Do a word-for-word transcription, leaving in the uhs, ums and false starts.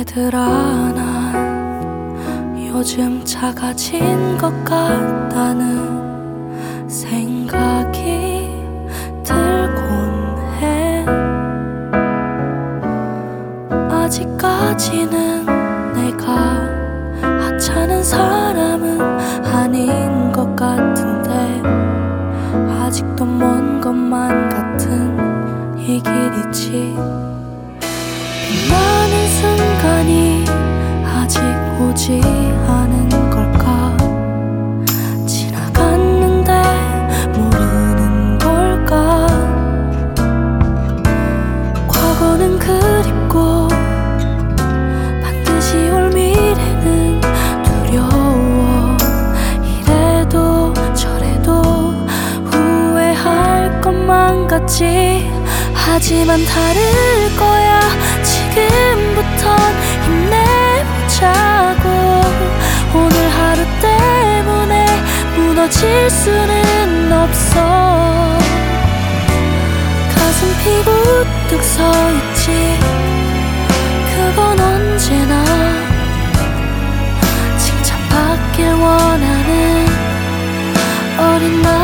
얘들아, 난 요즘 작아진 것 같다는 생각이 들곤 해. 아직까지는 내가 하찮은 사람은 아닌 것 같은데, 아직도 먼 것만 같은 이 길이지. 빛나는 순간이 아직 오지 않은 걸까? 지나갔는데 모르는 걸까? 과거는 그립고 반드시 올 미래는 두려워. 이래도 저래도 후회할 것만 같지. 하지만 다를 거야. 지금부턴 힘내보자고. 오늘 하루 때문에 무너질 수는 없어. 가슴 피고 우뚝 서있지. 그건 언제나 칭찬받길 원하는 어린 나